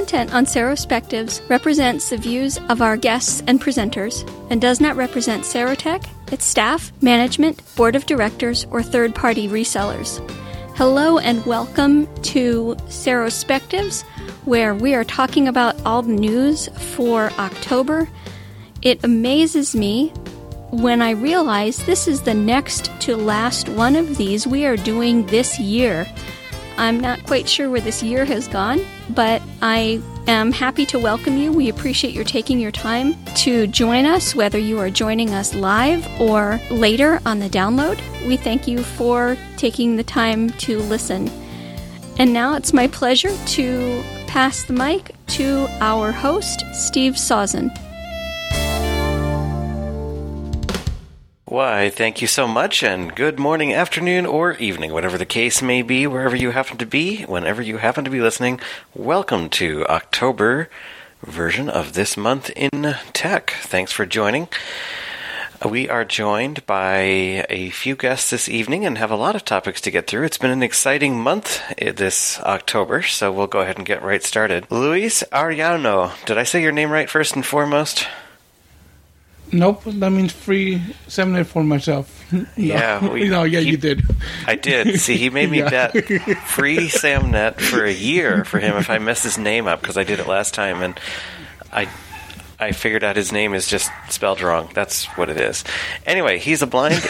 content on Serospectives represents the views of our guests and presenters and does not represent Serotech, its staff, management, board of directors, or third-party resellers. Hello and welcome to Serospectives, where we are talking about all the news for October. It amazes me when I realize this is the next to last one of these we are doing this year. I'm not quite sure where this year has gone, but I am happy to welcome you. We appreciate your taking your time to join us, whether you are joining us live or later on the download. We thank you for taking the time to listen. And now it's my pleasure to pass the mic to our host, Steve Sawson. Why, thank you so much, and good morning, afternoon, or evening, whatever the case may be, wherever you happen to be, whenever you happen to be listening. Welcome to October version of This Month in Tech. Thanks for joining. We are joined by a few guests this evening and have a lot of topics to get through. It's been an exciting month this October, so we'll go ahead and get right started. Luis Arellano, did I say your name right first and foremost? Nope, that means free SAMnet for myself. You did. I did. See, he made me bet free SAMnet for a year for him if I mess his name up, because I did it last time, and I figured out his name is just spelled wrong. That's what it is. Anyway, he's a blind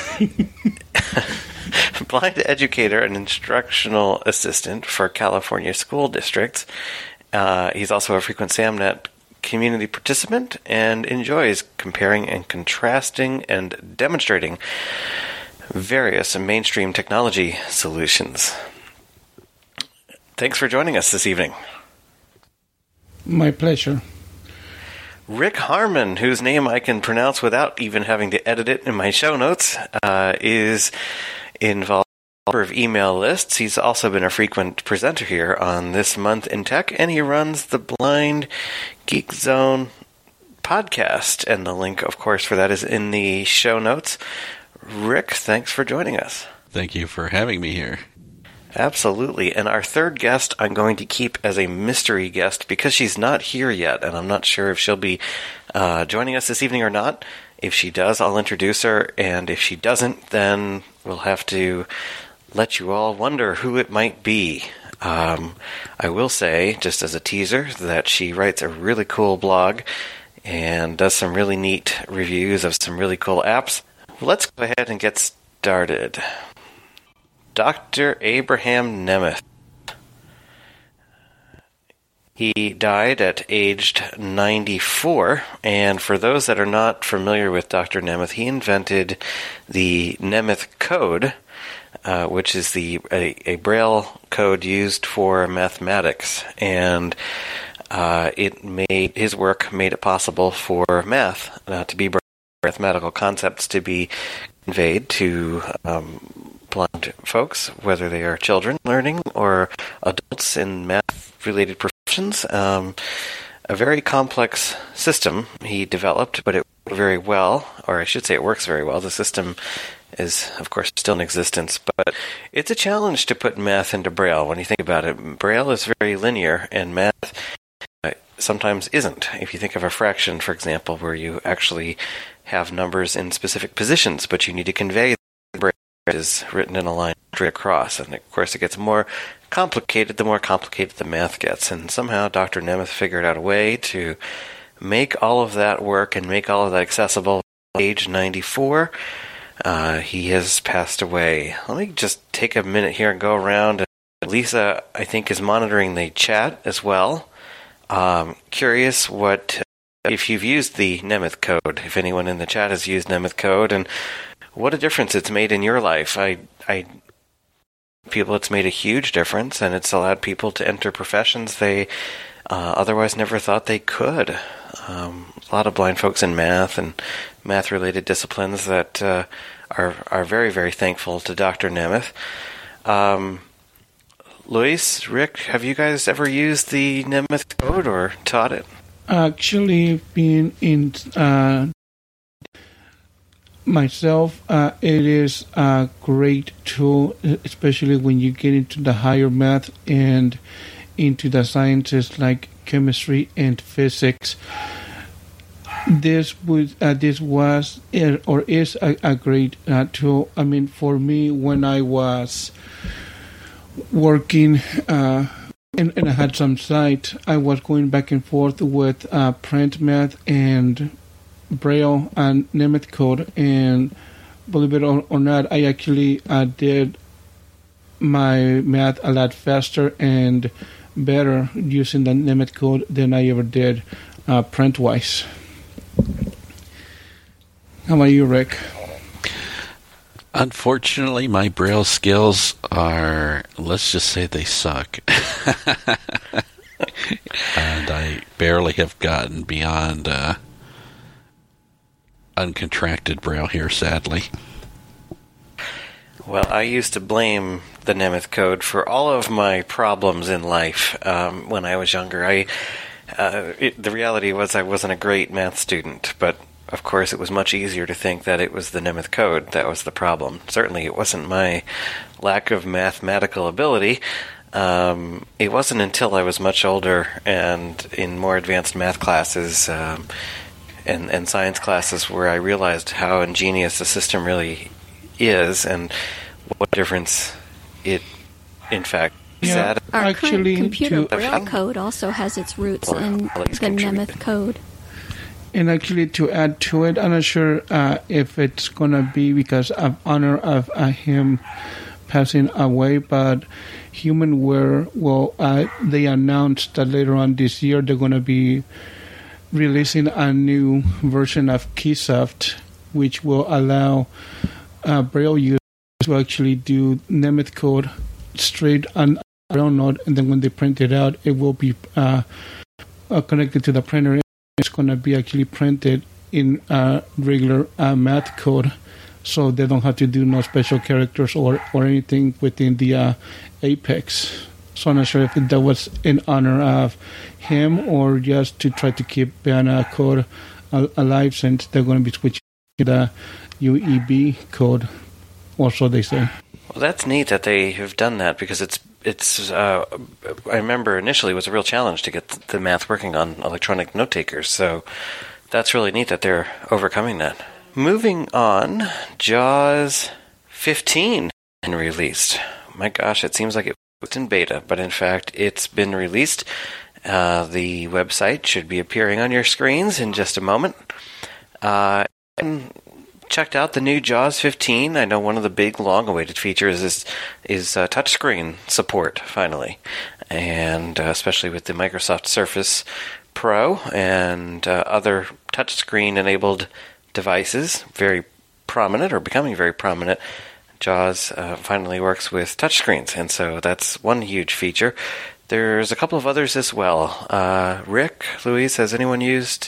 educator and instructional assistant for California school districts. He's also a frequent SAMnet community participant and enjoys comparing and contrasting and demonstrating various mainstream technology solutions. Thanks for joining us this evening. My pleasure. Rick Harmon, whose name I can pronounce without even having to edit it in my show notes, is involved in a number of email lists. He's also been a frequent presenter here on This Month in Tech, and he runs the Blind Geek Zone podcast, and the link, of course, for that is in the show notes. Rick, thanks for joining us. Thank you for having me here. Absolutely. And our third guest I'm going to keep as a mystery guest because she's not here yet, and I'm not sure if she'll be joining us this evening or not. If she does, I'll introduce her, and if she doesn't, then we'll have to let you all wonder who it might be. I will say, just as a teaser, that she writes a really cool blog and does some really neat reviews of some really cool apps. Let's go ahead and get started. Dr. Abraham Nemeth. He died at aged 94, and for those that are not familiar with Dr. Nemeth, he invented the Nemeth Code, which is a Braille code used for mathematics, and his work made it possible for math to be mathematical concepts to be conveyed to blind folks, whether they are children learning or adults in math-related professions. A very complex system he developed, but it worked very well, or I should say it works very well. The system is, of course, still in existence, but it's a challenge to put math into Braille when you think about it. Braille is very linear, and math sometimes isn't. If you think of a fraction, for example, where you actually have numbers in specific positions, but you need to convey the Braille is written in a line straight across, and of course it gets more complicated the more complicated the math gets, and somehow Dr. Nemeth figured out a way to make all of that work and make all of that accessible. At age 94, he has passed away. Let me just take a minute here and go around. Lisa, I think, is monitoring the chat as well. Curious if you've used the Nemeth Code, if anyone in the chat has used Nemeth Code, and what a difference it's made in your life. It's made a huge difference, and it's allowed people to enter professions they otherwise never thought they could. A lot of blind folks in math and math-related disciplines that are very, very thankful to Dr. Nemeth. Luis, Rick, have you guys ever used the Nemeth Code or taught it? Actually, being in myself, it is a great tool, especially when you get into the higher math, and into the sciences like chemistry and physics. This was or is a great tool. I mean, for me, when I was working and I had some site, I was going back and forth with print math and Braille and Nemeth code, and believe it or not, I actually did my math a lot faster and better using the Nemeth code than I ever did print-wise. How about you, Rick? Unfortunately, my Braille skills are, let's just say they suck. And I barely have gotten beyond uncontracted Braille here, sadly. Well, I used to blame the Nemeth code for all of my problems in life when I was younger. The reality was I wasn't a great math student, but of course it was much easier to think that it was the Nemeth code that was the problem. Certainly it wasn't my lack of mathematical ability. It wasn't until I was much older and in more advanced math classes and science classes where I realized how ingenious the system really is and what difference it, in fact, yeah. Our current computer Braille code also has its roots in the Nemeth code. And actually, to add to it, I'm not sure if it's going to be because of honor of him passing away, but HumanWare, they announced that later on this year they're going to be releasing a new version of Keysoft, which will allow Braille users to actually do Nemeth code straight on Braille node, and then when they print it out, it will be connected to the printer. It's going to be actually printed in regular math code, so they don't have to do no special characters or anything within the Apex. So I'm not sure if that was in honor of him or just to try to keep Banner code alive, since they're going to be switching to the UEB code, or so they say. Well, that's neat that they have done that, because it's I remember initially it was a real challenge to get the math working on electronic note takers, so that's really neat that they're overcoming that. Moving on, JAWS 15 been released. My gosh, it seems like it was in beta, but in fact it's been released. The website should be appearing on your screens in just a moment. Checked out the new JAWS 15. I know one of the big, long-awaited features is touchscreen support, finally. And especially with the Microsoft Surface Pro and other touchscreen-enabled devices, very prominent, or becoming very prominent, JAWS finally works with touchscreens. And so that's one huge feature. There's a couple of others as well. Rick, Louise, has anyone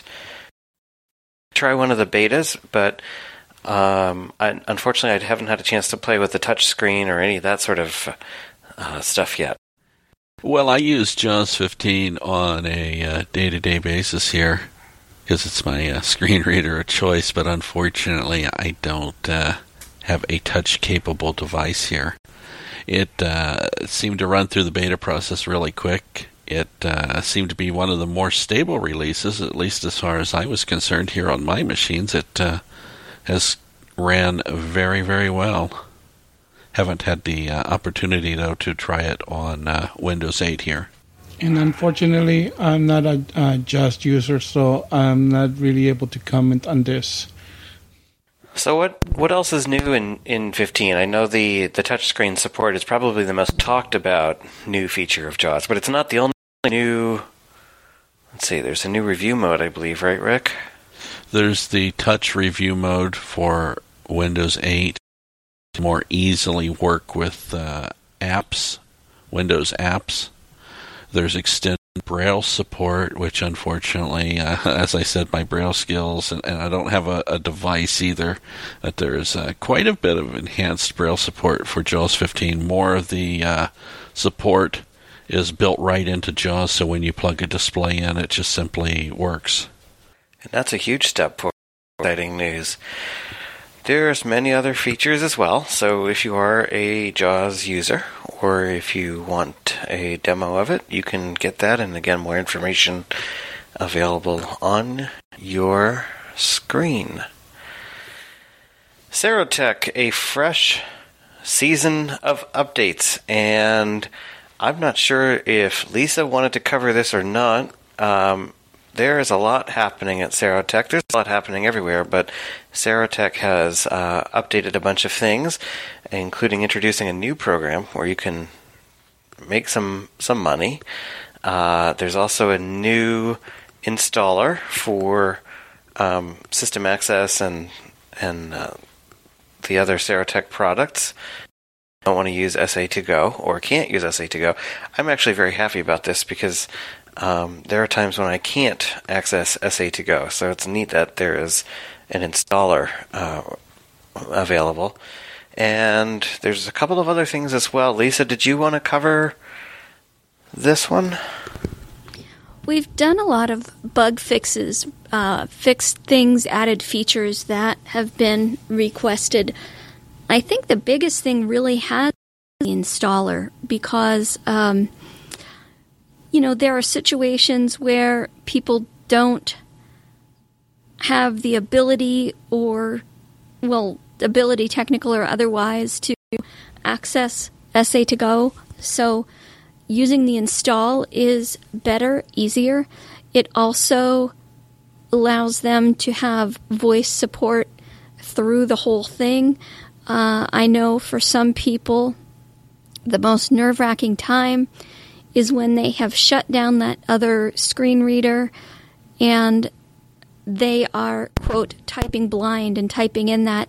try one of the betas? But unfortunately, I haven't had a chance to play with the touch screen or any of that sort of stuff yet. Well, I use JAWS 15 on a day-to-day basis here because it's my screen reader of choice, but unfortunately, I don't have a touch-capable device here. It seemed to run through the beta process really quick. It seemed to be one of the more stable releases, at least as far as I was concerned here on my machines. It has ran very, very well. Haven't had the opportunity, though, to try it on Windows 8 here. And unfortunately, I'm not a JAWS user, so I'm not really able to comment on this. So what else is new in 15? I know the touchscreen support is probably the most talked about new feature of JAWS, but it's not the only new... Let's see, there's a new review mode, I believe, right, Rick? There's the touch review mode for Windows 8 to more easily work with apps, Windows apps. There's extended Braille support, which unfortunately, as I said, my Braille skills, and I don't have a device either, that there's quite a bit of enhanced Braille support for JAWS 15. More of the support is built right into JAWS, so when you plug a display in, it just simply works. And that's a huge step forward. Exciting news. There's many other features as well, so if you are a JAWS user or if you want a demo of it, you can get that. And again, more information available on your screen. Serotek, a fresh season of updates, and I'm not sure if Lisa wanted to cover this or not. There is a lot happening at Serotek. There's a lot happening everywhere, but Serotek has updated a bunch of things, including introducing a new program where you can make some money. There's also a new installer for System Access and the other Serotek products. I don't want to use SA2Go or can't use SA2Go. I'm actually very happy about this because there are times when I can't access SA2Go, so it's neat that there is an installer available. And there's a couple of other things as well. Lisa, did you want to cover this one? We've done a lot of bug fixes, fixed things, added features that have been requested. I think the biggest thing really has been the installer because, there are situations where people don't have the ability ability technical or otherwise to access SA2Go. So using the install is better, easier. It also allows them to have voice support through the whole thing. I know for some people, the most nerve-wracking time is when they have shut down that other screen reader and they are, quote, typing blind and typing in that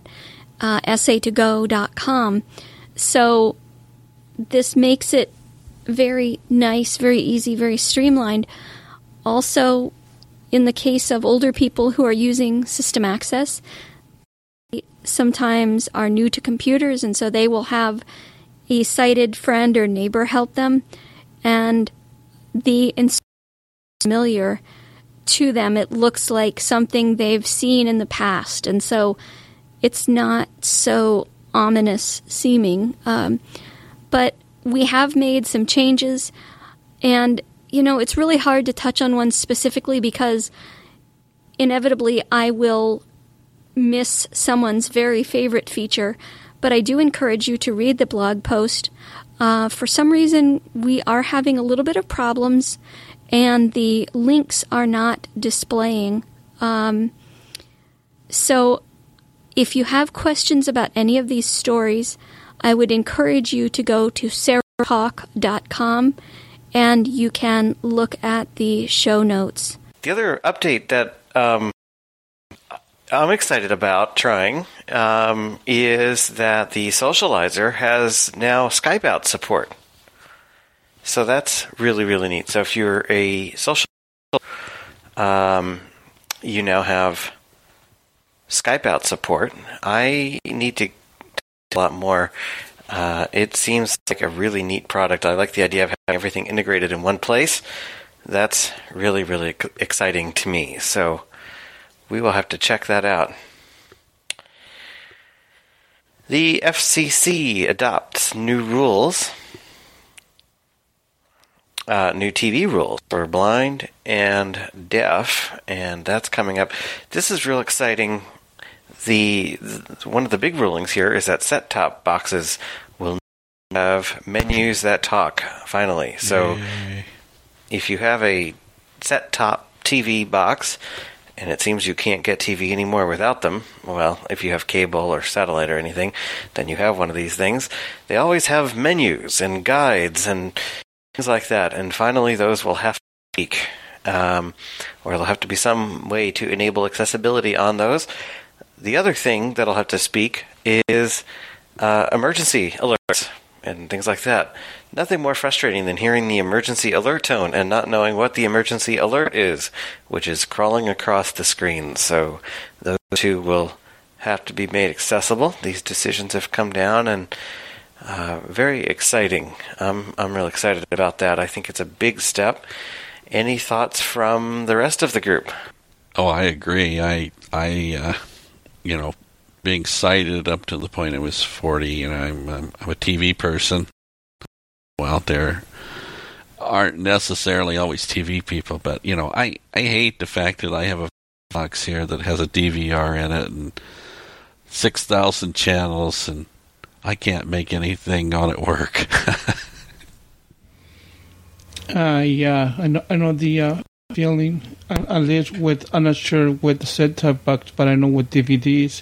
SA2Go.com. So this makes it very nice, very easy, very streamlined. Also, in the case of older people who are using System Access, they sometimes are new to computers, and so they will have a sighted friend or neighbor help them, and the installer is familiar to them. It looks like something they've seen in the past, and so it's not so ominous seeming. But we have made some changes, and, it's really hard to touch on one specifically because inevitably I will miss someone's very favorite feature, but I do encourage you to read the blog post. For some reason, we are having a little bit of problems, and the links are not displaying. So if you have questions about any of these stories, I would encourage you to go to serotalk.com and you can look at the show notes. The other update that I'm excited about trying is that the Socializer has now Skype out support. So that's really, really neat. So if you're a social, you now have Skype out support. I need to a lot more. It seems like a really neat product. I like the idea of having everything integrated in one place. That's really, really exciting to me. So we will have to check that out. The FCC adopts new rules, new TV rules for blind and deaf, and that's coming up. This is real exciting. One of the big rulings here is that set-top boxes will have menus that talk, finally. So if you have a set-top TV box, and it seems you can't get TV anymore without them, well, if you have cable or satellite or anything, then you have one of these things. They always have menus and guides and things like that, and finally those will have to speak, or there'll have to be some way to enable accessibility on those. The other thing that'll have to speak is emergency alerts and things like that. Nothing more frustrating than hearing the emergency alert tone and not knowing what the emergency alert is, which is crawling across the screen. So those two will have to be made accessible. These decisions have come down, and very exciting. I'm really excited about that. I think it's a big step. Any thoughts from the rest of the group? Oh, I agree. I being sighted up to the point I was 40, I'm a TV person. out there aren't necessarily always TV people, but I hate the fact that I have a box here that has a DVR in it and 6,000 channels, and I can't make anything on it work. Yeah, I know the feeling. At least I'm not sure with the set-top box, but I know with DVDs.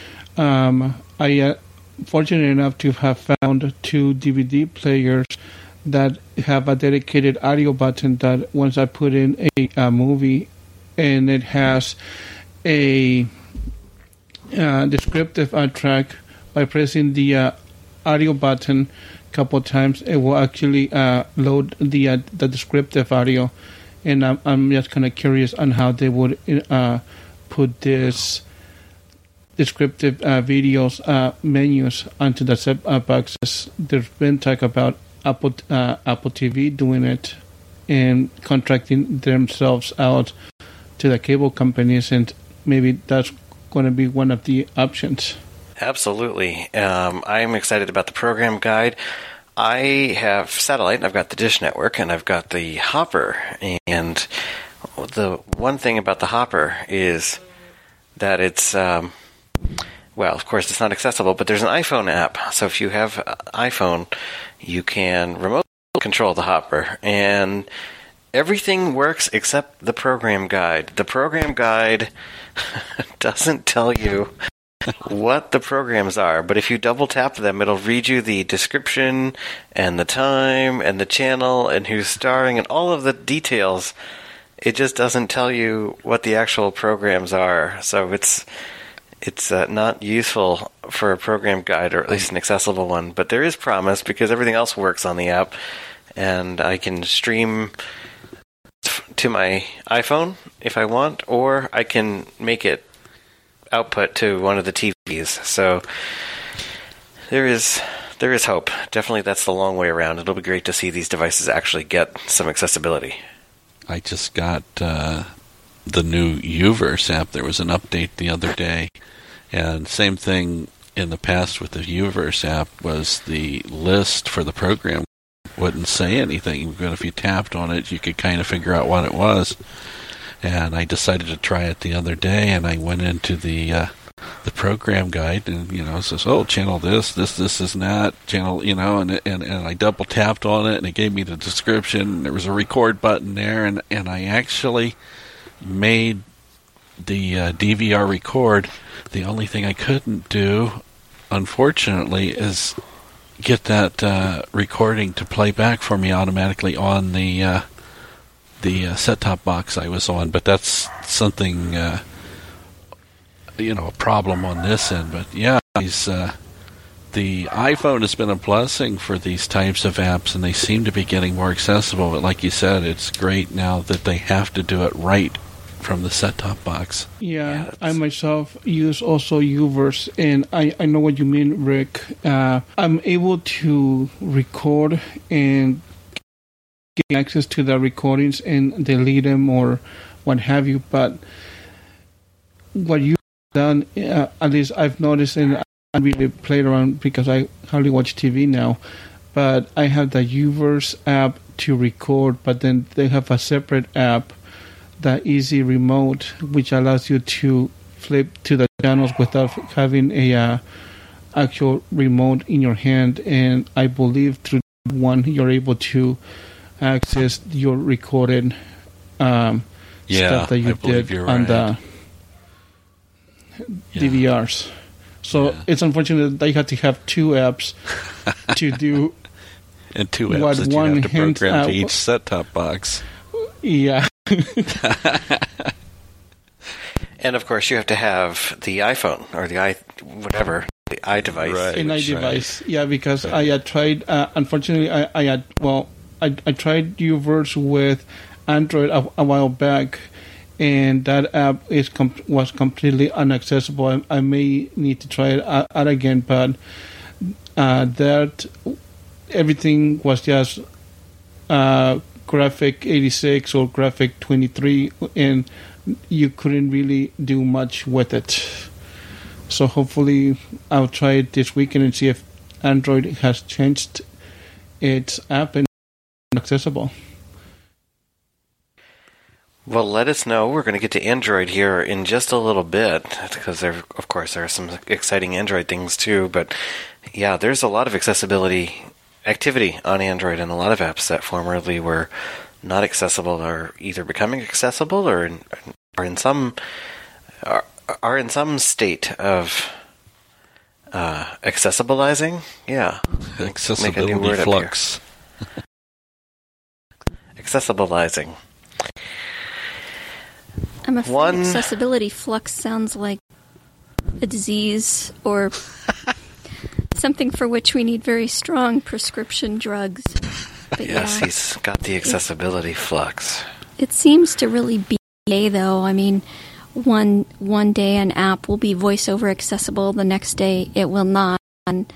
I fortunate enough to have found 2 DVD players that have a dedicated audio button that once I put in a movie and it has a descriptive track, by pressing the audio button a couple of times, it will actually load the descriptive audio. And I'm just kind of curious on how they would put this descriptive videos menus onto the set boxes. There's been talk about Apple TV doing it and contracting themselves out to the cable companies, and maybe that's going to be one of the options. Absolutely. I'm excited about the program guide. I have satellite, I've got the Dish Network, and I've got the Hopper. And the one thing about the Hopper is that it's, well, of course it's not accessible, but there's an iPhone app. So if you have an iPhone, you can remote control the Hopper. And everything works except the program guide. The program guide doesn't tell you what the programs are, but if you double tap them, it'll read you the description and the time and the channel and who's starring and all of the details. It just doesn't tell you what the actual programs are, so it's not useful for a program guide, or at least an accessible one. But there is promise because everything else works on the app, and I can stream to my iPhone if I want, or I can make it output to one of the TVs. So there is hope. Definitely that's the long way around. It'll be great to see these devices actually get some accessibility. I just got the new Uverse app. There was an update the other day, and same thing in the past with the Uverse app was the list for the program wouldn't say anything, but if you tapped on it, you could kind of figure out what it was. And I decided to try it the other day, and I went into the program guide, and it says, "Oh, channel this is not channel," and I double tapped on it, and it gave me the description. And there was a record button there, and I actually made the DVR record. The only thing I couldn't do, unfortunately, is get that recording to play back for me automatically on the set-top box I was on, but that's something, a problem on this end. But yeah, the iPhone has been a blessing for these types of apps, and they seem to be getting more accessible. But like you said, it's great now that they have to do it right from the set-top box. Yeah, I myself use also Uverse, and I know what you mean, Rick. I'm able to record and get access to the recordings and delete them or what have you, but what you've done, at least I've noticed, and I really played around because I hardly watch TV now, but I have the Uverse app to record, but then they have a separate app, the Easy Remote, which allows you to flip to the channels without having a actual remote in your hand, and I believe through one you're able to access your recorded stuff that you did on the DVRs. So it's unfortunate that you have to have 2 apps to do and 2 apps that you have to program to each set-top box. Yeah. And of course you have to have the iPhone or the iDevice. Right. An iDevice, yeah, because I had tried, unfortunately, I tried Uverse with Android a while back, and that app was completely inaccessible. I may need to try it out again, but that everything was just graphic 86 or graphic 23, and you couldn't really do much with it. So hopefully I'll try it this weekend and see if Android has changed its app is accessible. Well, let us know. We're going to get to Android here in just a little bit, because there are some exciting Android things too. But yeah, there's a lot of accessibility activity on Android, and a lot of apps that formerly were not accessible are either becoming accessible or are in some state of accessibilizing. Yeah, accessibility flux. Accessibilizing. I'm afraid accessibility flux sounds like a disease or something for which we need very strong prescription drugs. But yes, he's got the accessibility flux. It seems to really be though. I mean, one day an app will be voiceover accessible, the next day it will not. And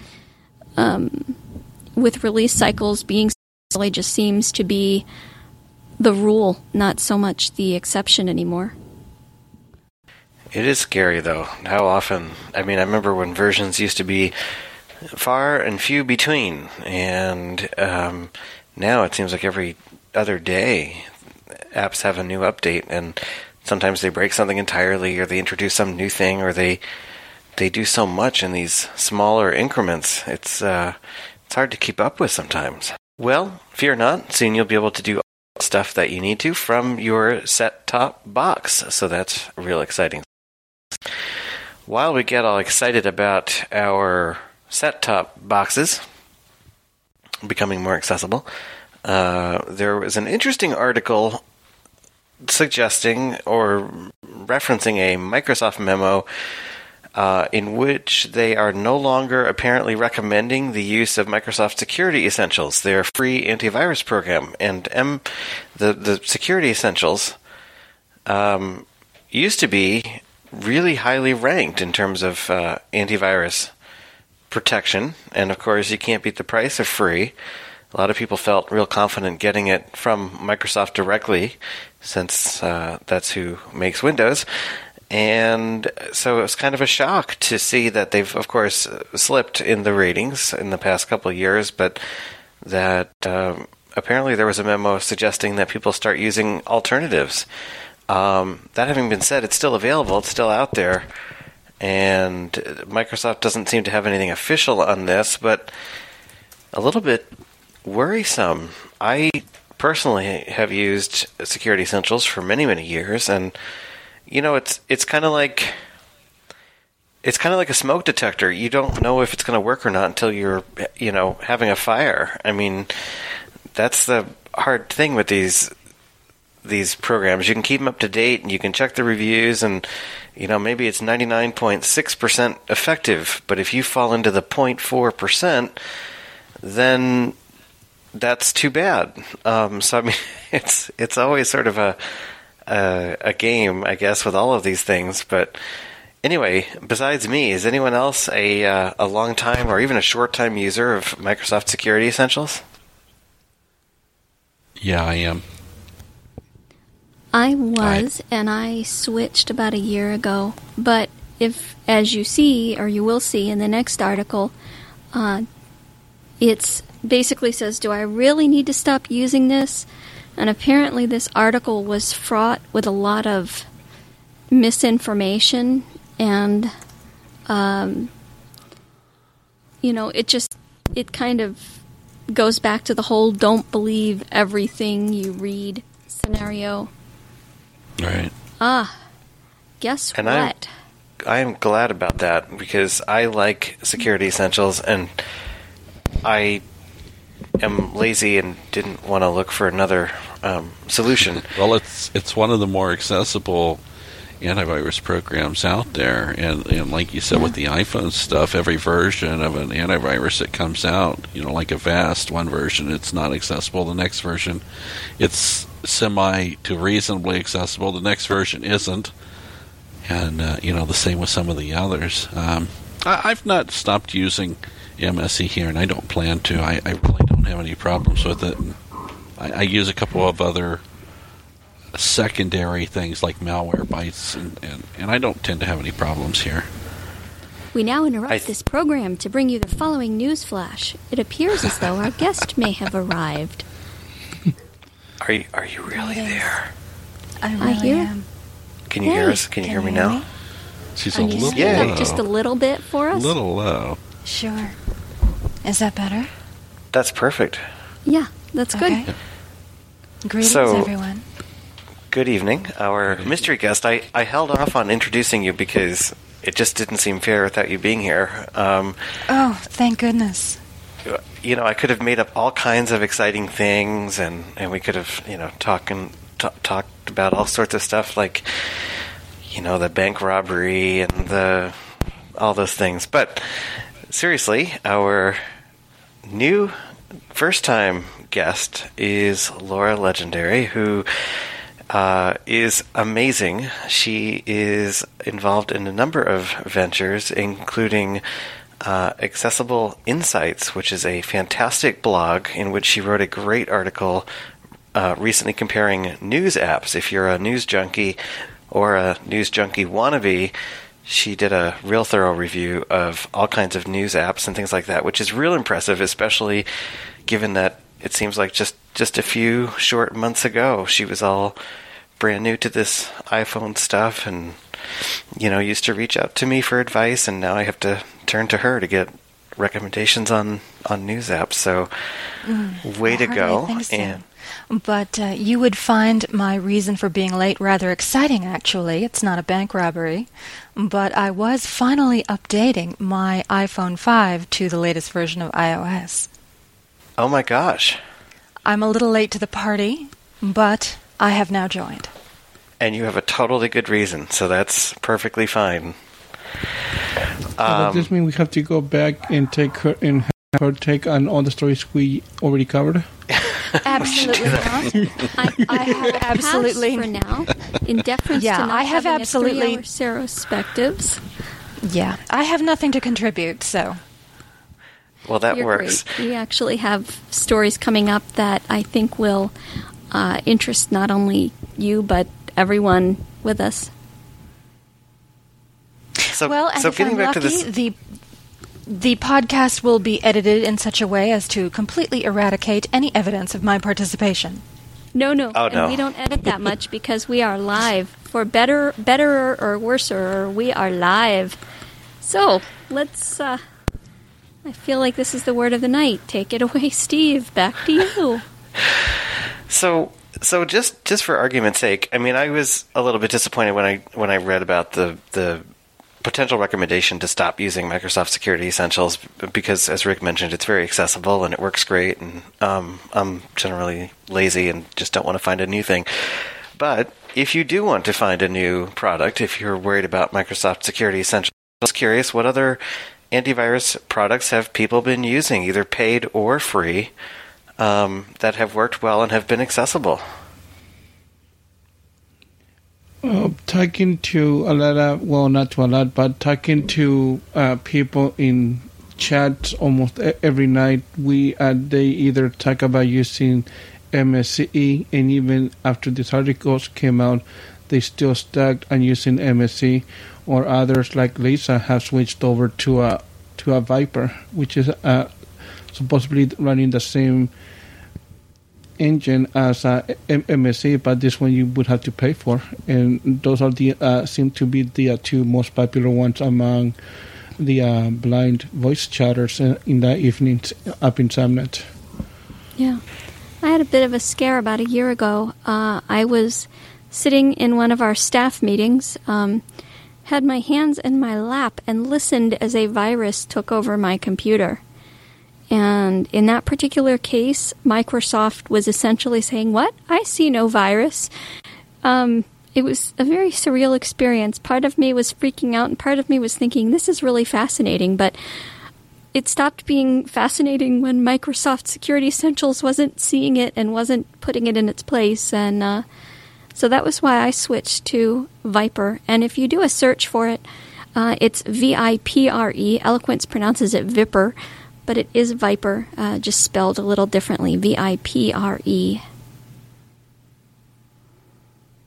with release cycles being so, it just seems to be the rule, not so much the exception anymore. It is scary, though. How often? I mean, I remember when versions used to be far and few between, and now it seems like every other day apps have a new update, and sometimes they break something entirely, or they introduce some new thing, or they do so much in these smaller increments. It's hard to keep up with sometimes. Well, fear not. Soon you'll be able to do stuff that you need to from your set-top box, so that's real exciting. While we get all excited about our set-top boxes becoming more accessible, there was an interesting article suggesting or referencing a Microsoft memo in which they are no longer apparently recommending the use of Microsoft Security Essentials, their free antivirus program. And the Security Essentials used to be really highly ranked in terms of antivirus protection. And of course, you can't beat the price of free. A lot of people felt real confident getting it from Microsoft directly, since that's who makes Windows. And so it was kind of a shock to see that they've, of course, slipped in the ratings in the past couple of years, but that apparently there was a memo suggesting that people start using alternatives. That having been said, it's still available, it's still out there, and Microsoft doesn't seem to have anything official on this, but a little bit worrisome. I personally have used Security Essentials for many, many years, and you know, it's kind of like a smoke detector. You don't know if it's going to work or not until you're, having a fire. I mean, that's the hard thing with these programs. You can keep them up to date, and you can check the reviews, and maybe it's 99.6% effective. But if you fall into the 0.4%, then that's too bad. So I mean, it's always sort of a game, I guess, with all of these things. But anyway, besides me, is anyone else a long time or even a short time user of Microsoft Security Essentials? Yeah, I am. I was, and I switched about a year ago. But if, as you see, or you will see in the next article, it's basically says, do I really need to stop using this? And apparently this article was fraught with a lot of misinformation, and, it kind of goes back to the whole don't believe everything you read scenario. Right. Guess and what? I am glad about that, because I like Security Essentials, and I am lazy and didn't want to look for another solution. Well, it's one of the more accessible antivirus programs out there, and like you said, with the iPhone stuff, every version of an antivirus that comes out, like Avast, one version it's not accessible, the next version it's semi to reasonably accessible, the next version isn't, and the same with some of the others. I've not stopped using MSE here, and I don't plan to. I really don't have any problems with it. I use a couple of other secondary things like Malwarebytes, and I don't tend to have any problems here. We now interrupt this program to bring you the following news flash. It appears as though our guest may have arrived. Are you really there? I really am. Can you hear us? Can you hear me now? She's Can a you little speak low. up just a little bit for us? A little low. Sure. Is that better? That's perfect. Yeah, that's good. Okay. Greetings, So- everyone. Good evening. Our mystery guest, I held off on introducing you because it just didn't seem fair without you being here. Oh, thank goodness. You know, I could have made up all kinds of exciting things, and we could have, talked about all sorts of stuff like, the bank robbery and all those things. But seriously, our new first-time guest is Laura Legendary, who is amazing. She is involved in a number of ventures, including Accessible Insights, which is a fantastic blog in which she wrote a great article recently comparing news apps. If you're a news junkie or a news junkie wannabe, she did a real thorough review of all kinds of news apps and things like that, which is real impressive, especially given that it seems like just a few short months ago she was all brand new to this iPhone stuff and used to reach out to me for advice, and now I have to turn to her to get recommendations on news apps. So way to go. Think so. And But you would find my reason for being late rather exciting, actually. It's not a bank robbery. But I was finally updating my iPhone 5 to the latest version of iOS. oh my gosh. I'm a little late to the party, but I have now joined. And you have a totally good reason, so that's perfectly fine. Does this mean we have to go back and have her take on all the stories we already covered? Absolutely not. I have absolutely for now, in deference Yeah, to not I have having absolutely- a 3-hour Serospectives. Yeah, I have nothing to contribute, so Well, that You're works. great. We actually have stories coming up that I think will interest not only you but everyone with us. So, well, and so if getting I'm back lucky, to this, the podcast will be edited in such a way as to completely eradicate any evidence of my participation. No, Oh, and no. we don't edit that much because we are live. For better or worser, we are live. So let's. I feel like this is the word of the night. Take it away, Steve. Back to you. So just for argument's sake, I mean, I was a little bit disappointed when I read about the potential recommendation to stop using Microsoft Security Essentials because, as Rick mentioned, it's very accessible and it works great, and I'm generally lazy and just don't want to find a new thing. But if you do want to find a new product, if you're worried about Microsoft Security Essentials, I was curious, what other antivirus products have people been using, either paid or free, that have worked well and have been accessible? Talking to a lot of, well, not to a lot, but talking to people in chats almost every night, they either talk about using MSE, and even after these articles came out, they still stuck on using MSE, or others like Lisa have switched over to a Viper, which is supposedly running the same engine as MSE, but this one you would have to pay for, and those are the seem to be the two most popular ones among the blind voice chatters in the evenings up in Subnet. Yeah. I had a bit of a scare about a year ago. I was sitting in one of our staff meetings, had my hands in my lap, and listened as a virus took over my computer. And in that particular case, Microsoft was essentially saying, "What? I see no virus." It was a very surreal experience. Part of me was freaking out, and part of me was thinking, this is really fascinating. But it stopped being fascinating when Microsoft Security Essentials wasn't seeing it and wasn't putting it in its place. And so that was why I switched to Viper. And if you do a search for it, it's VIPRE. Eloquence pronounces it Viper, but it is Viper, just spelled a little differently, VIPRE.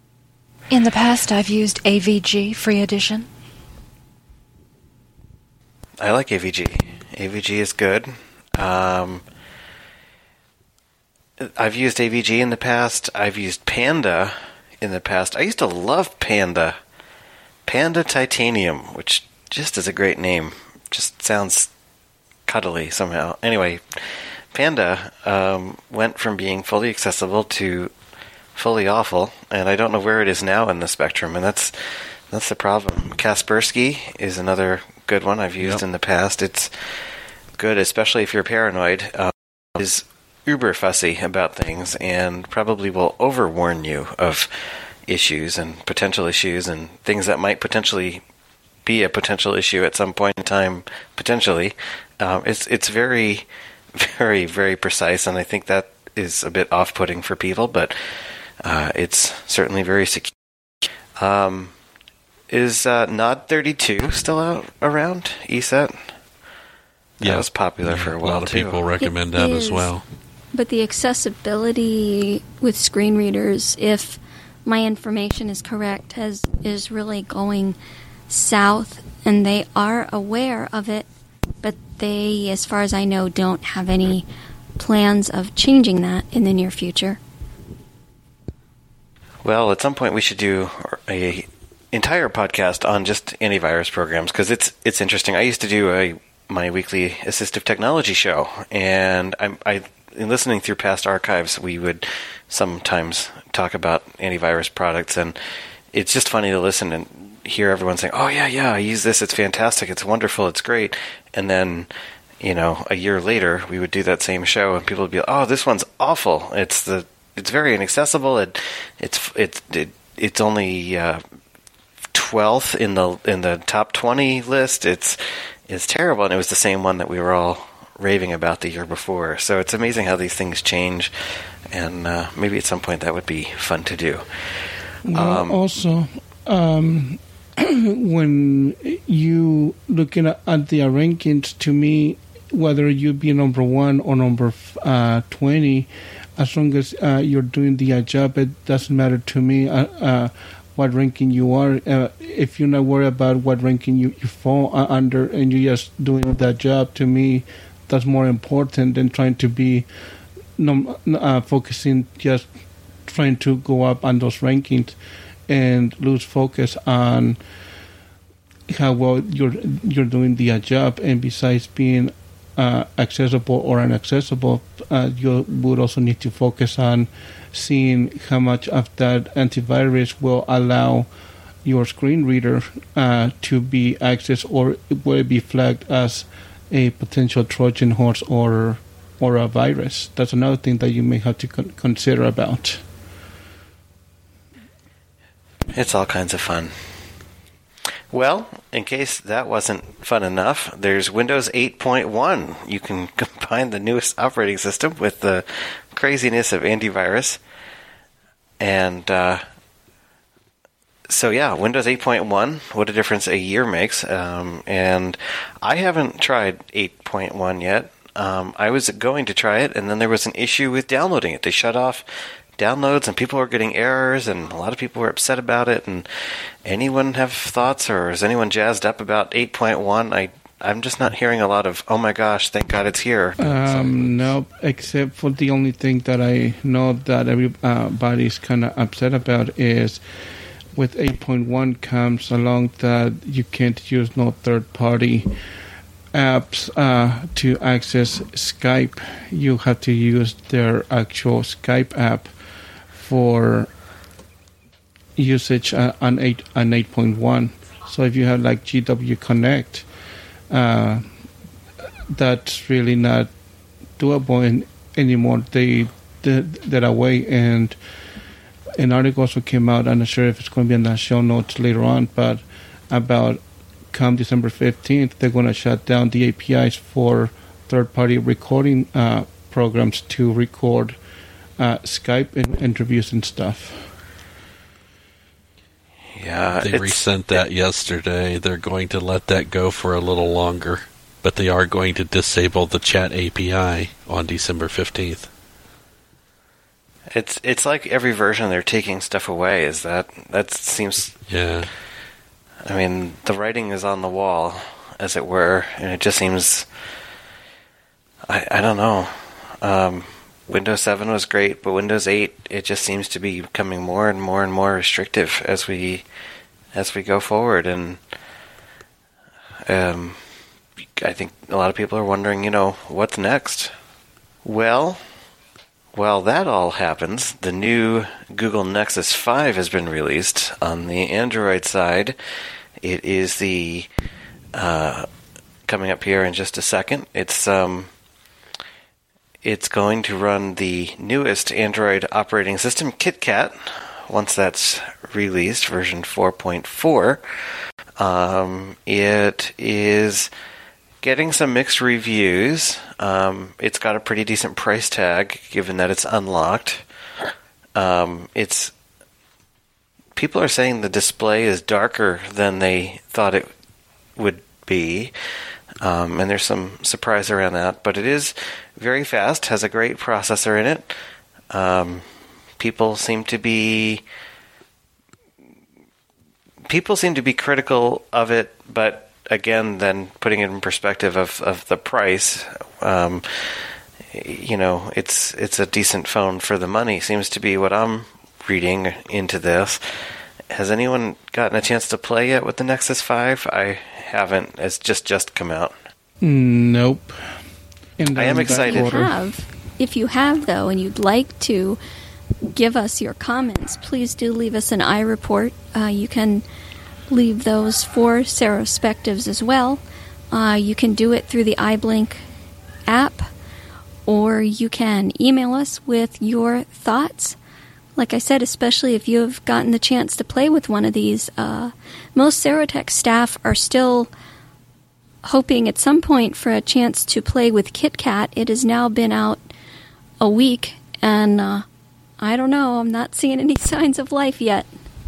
In the past, I've used AVG Free Edition. I like AVG. AVG is good. I've used AVG in the past. I've used Panda in the past. I used to love Panda. Panda Titanium, which just is a great name. Just sounds cuddly somehow. Anyway, Panda went from being fully accessible to fully awful, and I don't know where it is now in the spectrum, and that's the problem. Kaspersky is another good one I've used in the past. It's good, especially if you're paranoid. Is uber fussy about things and probably will overwarn you of issues and potential issues and things that might potentially be a potential issue at some point in time. Potentially, it's very, very, very precise, and I think that is a bit off-putting for people, but it's certainly very secure. Is Nod32 still out around, ESET? That was popular for a while, A lot of too. people recommend that as well. But the accessibility with screen readers, if my information is correct, is really going south, and they are aware of it, but they, as far as I know, don't have any plans of changing that in the near future. Well, at some point we should do a entire podcast on just antivirus programs, because it's interesting. I used to do my weekly assistive technology show, and in listening through past archives, we would sometimes talk about antivirus products, and it's just funny to listen and hear everyone saying, "Oh yeah, I use this. It's fantastic. It's wonderful. It's great." And then, a year later, we would do that same show, and people would be like, "Oh, this one's awful. It's very inaccessible. It's only 12th in the top 20 list. It's terrible." And it was the same one that we were all raving about the year before. So it's amazing how these things change, and maybe at some point that would be fun to do. Well, also, when you looking at the rankings, to me, whether you be number 1 or number 20, as long as you're doing the job, it doesn't matter to me what ranking you are. If you're not worried about what ranking you fall under, and you're just doing that job, to me, that's more important than trying to be focusing, just trying to go up on those rankings and lose focus on how well you're doing the job. And besides being accessible or inaccessible, you would also need to focus on seeing how much of that antivirus will allow your screen reader to be accessed, or will it be flagged as a potential Trojan horse or a virus. That's another thing that you may have to consider about. It's all kinds of fun. Well, in case that wasn't fun enough, there's Windows 8.1. You can combine the newest operating system with the craziness of antivirus. And Windows 8.1, what a difference a year makes. And I haven't tried 8.1 yet. I was going to try it, and then there was an issue with downloading it. They shut off downloads, and people were getting errors, and a lot of people were upset about it. And anyone have thoughts, or is anyone jazzed up about 8.1? I'm just not hearing a lot of, oh my gosh, thank God it's here. No, except for the only thing that I know that everybody's kind of upset about is with 8.1 comes along that you can't use no third-party apps to access Skype. You have to use their actual Skype app for usage on 8.1. So if you have like GW Connect, that's really not doable anymore. They did that away, and an article also came out. I'm not sure if it's going to be in the show notes later on, but about come December 15th, they're going to shut down the APIs for third-party recording programs to record Skype and interviews and stuff. Yeah, they resent that yesterday. They're going to let that go for a little longer, but they are going to disable the chat API on December 15th. It's like every version they're taking stuff away. That seems... Yeah. I mean, the writing is on the wall, as it were, and it just seems, I don't know. Windows 7 was great, but Windows 8, it just seems to be becoming more and more and more restrictive as we go forward, and I think a lot of people are wondering, what's next? Well, while that all happens, the new Google Nexus 5 has been released on the Android side. It is the coming up here in just a second. It's going to run the newest Android operating system, KitKat, once that's released, version 4.4. It is getting some mixed reviews. It's got a pretty decent price tag, given that it's unlocked. People are saying the display is darker than they thought it would be, and there's some surprise around that. But it is very fast, has a great processor in it. People seem to be critical of it, but again, then putting it in perspective of the price, it's a decent phone for the money, seems to be what I'm reading into this. Has anyone gotten a chance to play yet with the Nexus 5? I haven't. It's just come out. Nope. I am excited. If you have, though, and you'd like to give us your comments, please do leave us an iReport. You can leave those for Serospectives as well. You can do it through the iBlink app, or you can email us with your thoughts. Like I said, especially if you have gotten the chance to play with one of these, most Serotech staff are still hoping at some point for a chance to play with KitKat. It has now been out a week, and I don't know, I'm not seeing any signs of life yet.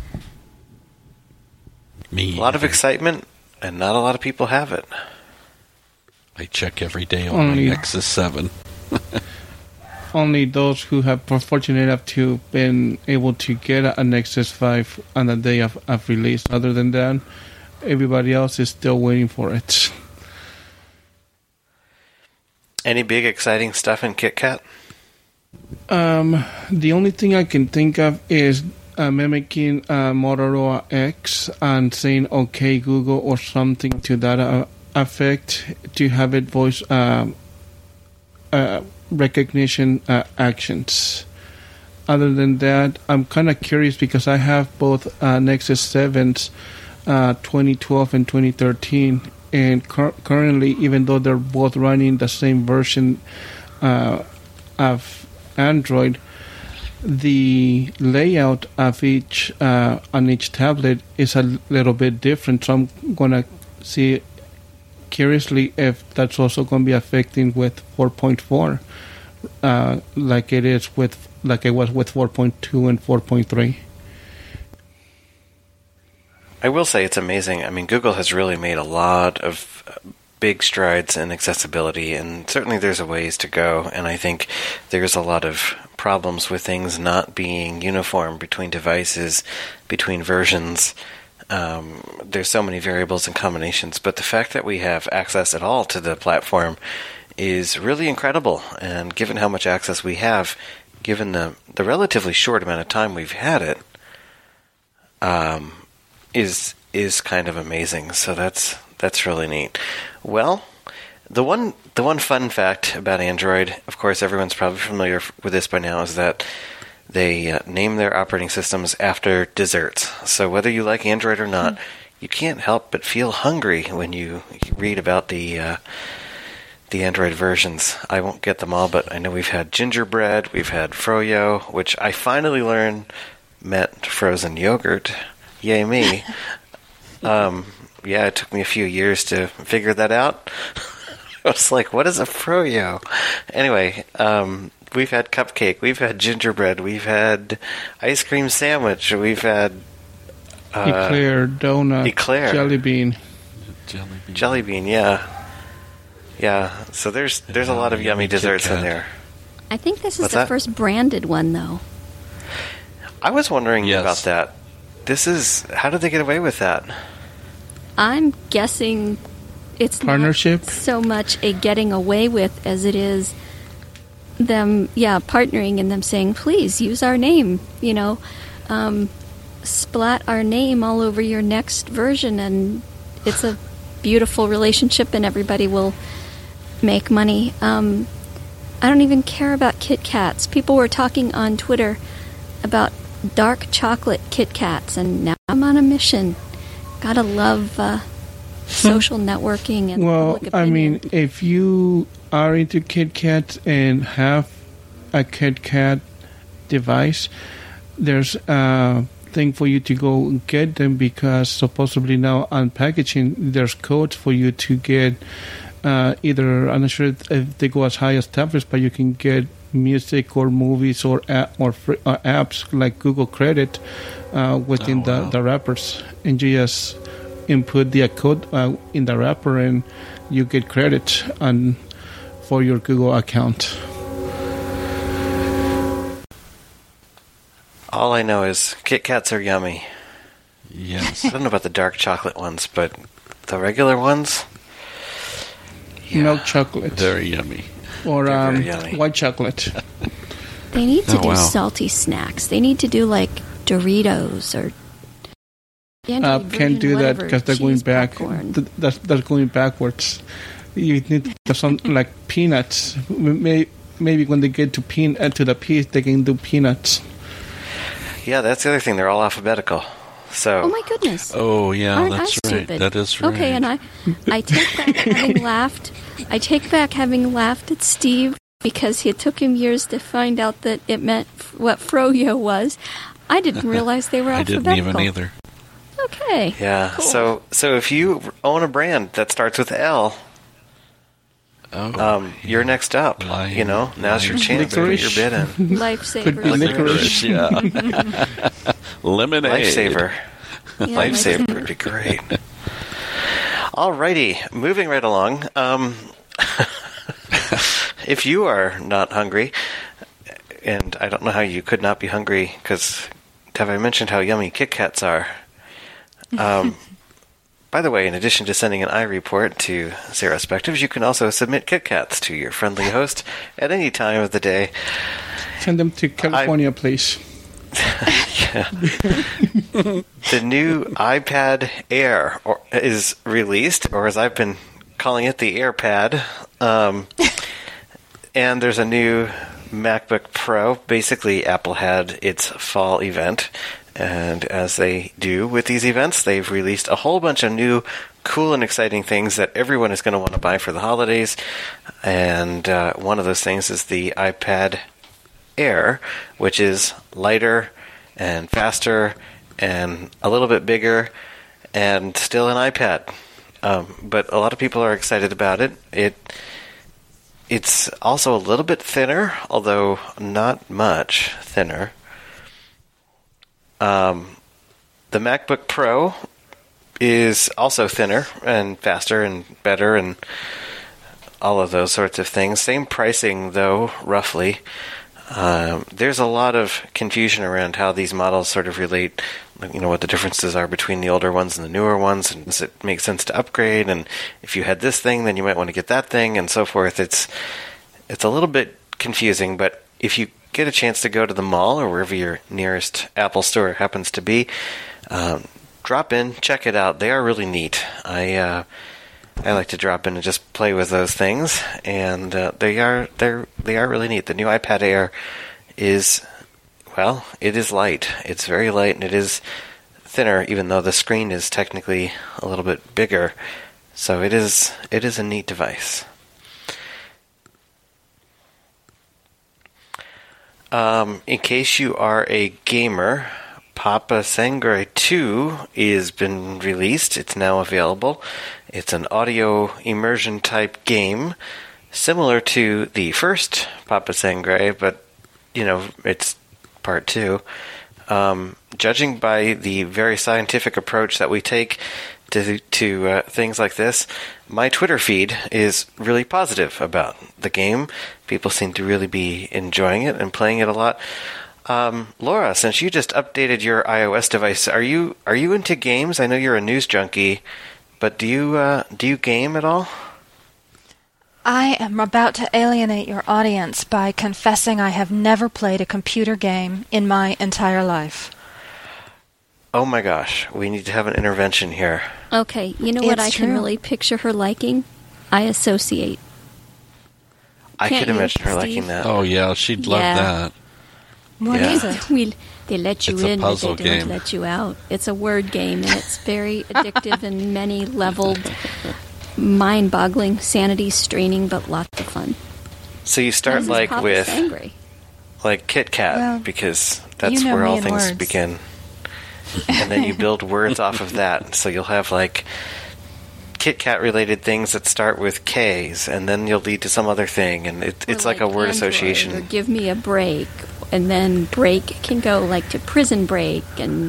Me. A lot of excitement, and not a lot of people have it. I check every day on my Nexus 7. Only those who have been fortunate enough to been able to get a Nexus 5 on the day of release. Other than that, everybody else is still waiting for it. Any big exciting stuff in KitKat? The only thing I can think of is mimicking Motorola X and saying "Okay Google" or something to that effect to have it voice recognition actions. Other than that, I'm kind of curious because I have both Nexus 7s 2012 and 2013, and currently, even though they're both running the same version of Android, the layout of each on each tablet is a little bit different. So I'm gonna see curiously if that's also going to be affecting with 4.4, like it was with 4.2 and 4.3. I will say it's amazing. I mean, Google has really made a lot of big strides in accessibility, and certainly there's a ways to go, and I think there's a lot of problems with things not being uniform between devices, between versions. There's so many variables and combinations, but the fact that we have access at all to the platform is really incredible, and given how much access we have, given the relatively short amount of time we've had it, is kind of amazing. So that's really neat. Well, the one fun fact about Android, of course, everyone's probably familiar with this by now, is that they name their operating systems after desserts. So whether you like Android or not, you can't help but feel hungry when you read about the Android versions. I won't get them all, but I know we've had gingerbread, we've had froyo, which I finally learned meant frozen yogurt. Yay me. Yeah, it took me a few years to figure that out. I was like, what is a froyo? Anyway, we've had cupcake, we've had gingerbread, we've had ice cream sandwich, we've had eclair, donut, eclair, jelly bean, yeah. So there's a lot of yummy desserts in there. I think this is the first branded one, though. I was wondering about that. How did they get away with that? I'm guessing it's partnership. Not so much a getting away with as it is them, partnering and them saying, please use our name, splat our name all over your next version, and it's a beautiful relationship and everybody will make money. I don't even care about Kit Kats. People were talking on Twitter about dark chocolate Kit Kats, and now I'm on a mission. Gotta love social networking and public opinion. I mean, if you are into Kit Kat and have a Kit Kat device, there's a thing for you to go get them, because supposedly now on packaging there's codes for you to get either, I'm not sure if they go as high as tablets, but you can get music or movies or apps like Google Credit within the wrappers, and you just input the code in the wrapper and you get credit for your Google account. All I know is Kit Kats are yummy. Yes. I don't know about the dark chocolate ones, but the regular ones, milk chocolate, very yummy. Or very yummy. White chocolate. They need to do salty snacks. They need to do like Doritos or can't do that because they're going back. That's going backwards. You need to have something like peanuts. Maybe when they get to the peas, they can do peanuts. Yeah, that's the other thing. They're all alphabetical. So. Oh my goodness. Oh yeah, Aren't that's I right. stupid? That is right. Okay, and I take back having laughed. I take back having laughed at Steve because it took him years to find out that it meant what froyo was. I didn't realize they were alphabetical. I didn't even either. Okay. Yeah. Cool. So if you own a brand that starts with L, you're next up. Now's your chance to put your bid in. Lifesaver. Licorice. Yeah. Lemonade. Lifesaver. Yeah, Lifesaver would be great. Alrighty, moving right along. If you are not hungry, and I don't know how you could not be hungry, because have I mentioned how yummy Kit Kats are? By the way, in addition to sending an iReport to Sarah Spectives, you can also submit Kit Kats to your friendly host at any time of the day. Send them to California, please. Yeah. The new iPad Air is released, or as I've been calling it, the AirPad. And there's a new MacBook Pro. Basically, Apple had its fall event, and as they do with these events, they've released a whole bunch of new cool and exciting things that everyone is going to want to buy for the holidays. And one of those things is the iPad Air, which is lighter and faster and a little bit bigger and still an iPad. But a lot of people are excited about it. It's also a little bit thinner, although not much thinner. The MacBook Pro is also thinner and faster and better and all of those sorts of things. Same pricing, though, roughly. There's a lot of confusion around how these models sort of relate, what the differences are between the older ones and the newer ones, and does it make sense to upgrade, and if you had this thing, then you might want to get that thing, and so forth. It's a little bit confusing, but if you get a chance to go to the mall or wherever your nearest Apple store happens to be, drop in, check it out. They are really neat. I like to drop in and just play with those things, and they are really neat. The new iPad Air is, it is light. It's very light, and it is thinner, even though the screen is technically a little bit bigger. So it is a neat device. In case you are a gamer, Papa Sangre 2 has been released. It's now available. It's an audio immersion type game, similar to the first Papa Sangre, but, it's part 2. Judging by the very scientific approach that we take to things like this, my Twitter feed is really positive about the game. People seem to really be enjoying it and playing it a lot. Laura, since you just updated your iOS device, are you into games? I know you're a news junkie, But do you game at all? I am about to alienate your audience by confessing I have never played a computer game in my entire life. Oh my gosh, we need to have an intervention here. Okay, you know what It's I can true. really picture her liking? I Associate. I Can't could you, imagine her Steve? liking that. Oh yeah, she'd love Yeah. that. What Yeah. is it? They let you It's a in, but puzzle they don't game. let you out. It's a word game, and it's very addictive and many-leveled, mind-boggling, sanity-straining, but lots of fun. So you start Mrs. like Papa's with angry. like Kit Kat, Well, because that's you know where me all and things words. begin. And then you build words off of that. So you'll have like Kit Kat related things that start with K's, and then you'll lead to some other thing, and it's Or like a word Android, association. Or give me a break, and then break can go like to prison break, and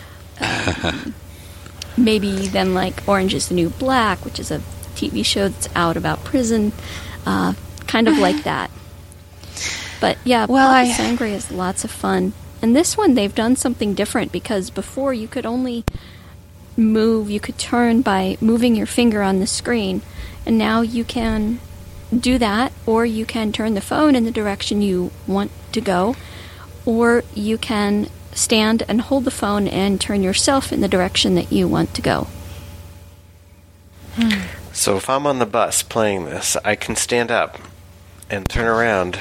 maybe then like Orange is the New Black, which is a TV show that's out about prison, kind of like that. But yeah, Well, Papa Sangre is lots of fun. And this one, they've done something different, because before you could only you could turn by moving your finger on the screen, and now you can do that, or you can turn the phone in the direction you want to go, or you can stand and hold the phone and turn yourself in the direction that you want to go. So if I'm on the bus playing this, I can stand up and turn around.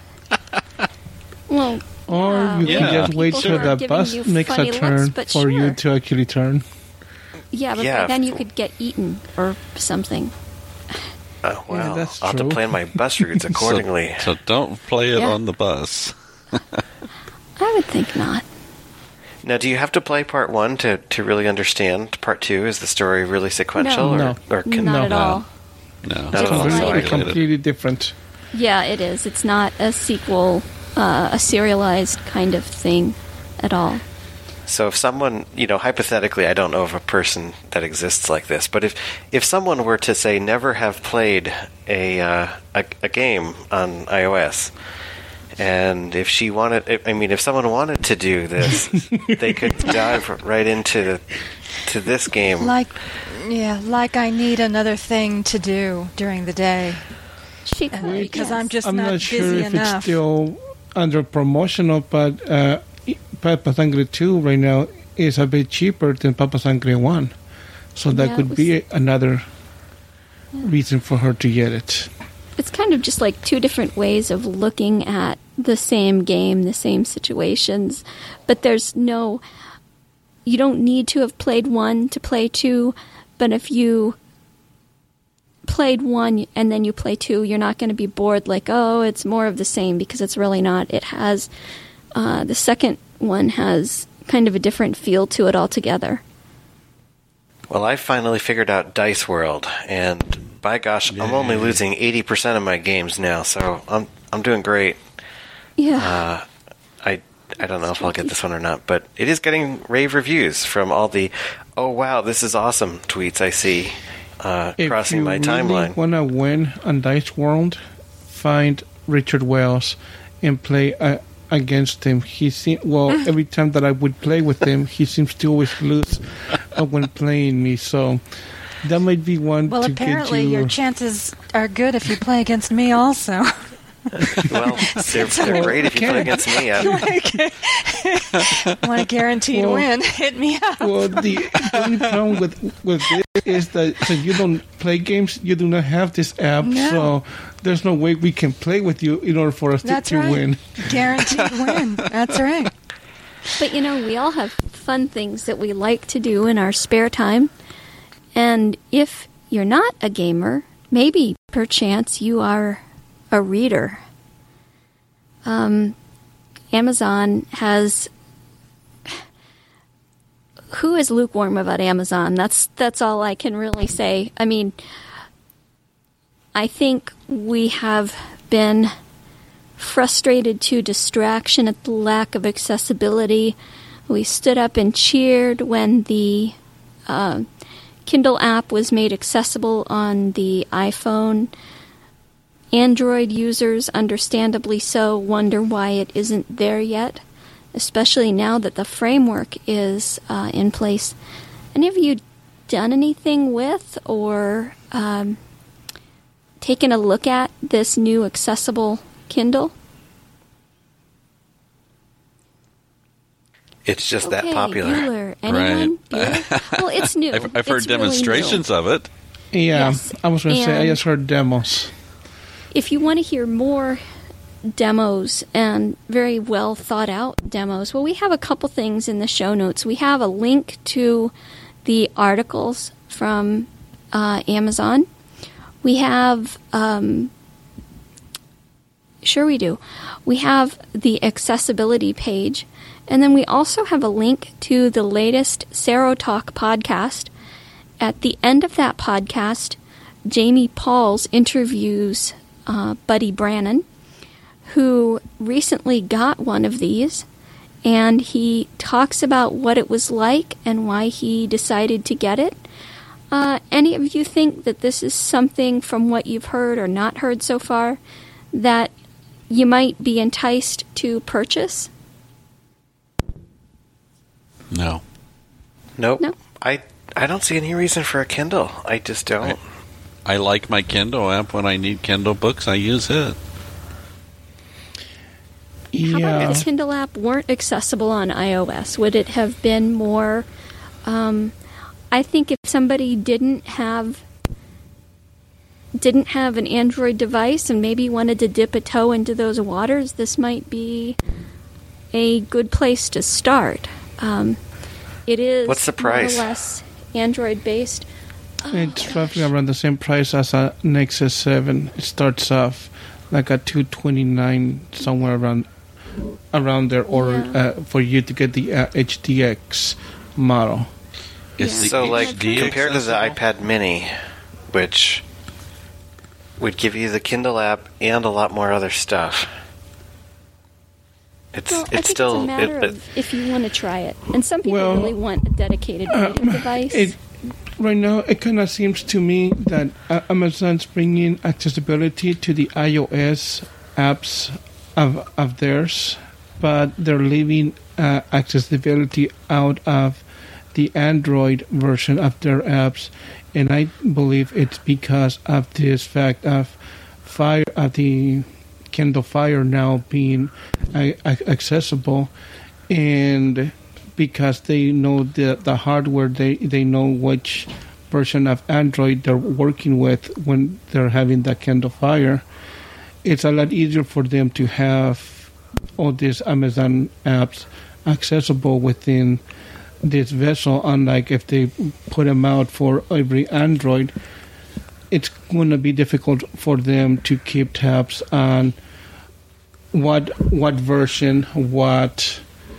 Well, Or you Yeah. can just wait people till are the giving bus you makes a funny looks, turn but for you sure. to actually turn. yeah, but Yeah, by then you f- could get eaten or something. Oh, Yeah, wow. that's I'll have to true. plan my bus routes accordingly. So don't play it Yeah. on the bus. I would think not. Now, do you have to play part 1 to really understand part 2? Is the story really sequential? No. Or can Not No. at all. No, Not at all. It's Sorry. completely different. Yeah, it is. It's not a sequel, a serialized kind of thing at all. So if someone, hypothetically, I don't know of a person that exists like this, but if someone were to say never have played a game on iOS, and if someone wanted to do this, they could dive right into this game. Like I need another thing to do during the day. She could, Because yes. I'm just I'm not not sure busy if enough. it's still under promotional, but Papa Sangre 2 right now is a bit cheaper than Papa Sangre 1. So that Yeah, could it be another reason for her to get it. It's kind of just like two different ways of looking at the same game, the same situations, but you don't need to have played 1 to play 2, but if you played 1 and then you play 2, you're not going to be bored like, oh, it's more of the same, because it's really not. It has, the second one has kind of a different feel to it altogether. Well, I finally figured out Dice World, and by gosh, I'm only losing 80% of my games now, so I'm doing great. Yeah. I don't know if I'll get this one or not, but it is getting rave reviews from all the "oh wow, this is awesome" tweets I see crossing my timeline. If you really want to win on Dice World, find Richard Wells and play against him. Every time that I would play with him, he seems to always lose when playing me, so that might be one Well, to get apparently you. your chances are good if you play against me also. Well, they're great if you play against me. Want a guaranteed Well- win? Hit me up. Well, the only problem with this is that since you don't play games, you do not have this app, No. so there's no way we can play with you in order for us That's to right. win. Guaranteed win. That's right. But we all have fun things that we like to do in our spare time. And if you're not a gamer, maybe perchance you are a reader. Amazon has... Who is lukewarm about Amazon? That's all I can really say. I mean, I think we have been frustrated to distraction at the lack of accessibility. We stood up and cheered when the Kindle app was made accessible on the iPhone. Android users, understandably so, wonder why it isn't there yet, especially now that the framework is in place. Any of you done anything with or taken a look at this new accessible Kindle? It's just that popular. Bueller. Anyone? Right. Bueller? Well, it's new. I've heard It's demonstrations really new. of it. Yeah, Yes. I was going to say, I And- just heard demos. If you want to hear more demos and very well thought out demos, well, we have a couple things in the show notes. We have a link to the articles from Amazon. We have, sure we do. We have the accessibility page. And then we also have a link to the latest Serotalk podcast. At the end of that podcast, Jamie Pauls interviews Buddy Brannon, who recently got one of these, and he talks about what it was like and why he decided to get it. Any of you think that this is something from what you've heard or not heard so far that you might be enticed to purchase? No. Nope. No. I don't see any reason for a Kindle. I just don't. I like my Kindle app. When I need Kindle books, I use it. How about Yeah. if the Kindle app weren't accessible on iOS? Would it have been more... I think if somebody didn't have an Android device and maybe wanted to dip a toe into those waters, this might be a good place to start. It is What's the price? more or less Android-based. It's roughly around the same price as a Nexus 7. It starts off like at $229, somewhere around there, or Yeah. for you to get the HDX model. Is Yeah. the So, like, HD compared to the accessible? iPad Mini, which would give you the Kindle app and a lot more other stuff. Well, I think It's still it's a matter of if you want to try it. And some people Well, really want a dedicated reading device. Right now, it kind of seems to me that Amazon's bringing accessibility to the iOS apps of theirs, but they're leaving accessibility out of the Android version of their apps, and I believe it's because of this fact of the Kindle Fire now being accessible, and because they know the hardware, they know which version of Android they're working with when they're having the Kindle Fire. It's a lot easier for them to have all these Amazon apps accessible within this vessel, unlike if they put them out for every Android. It's going to be difficult for them to keep tabs on what version, what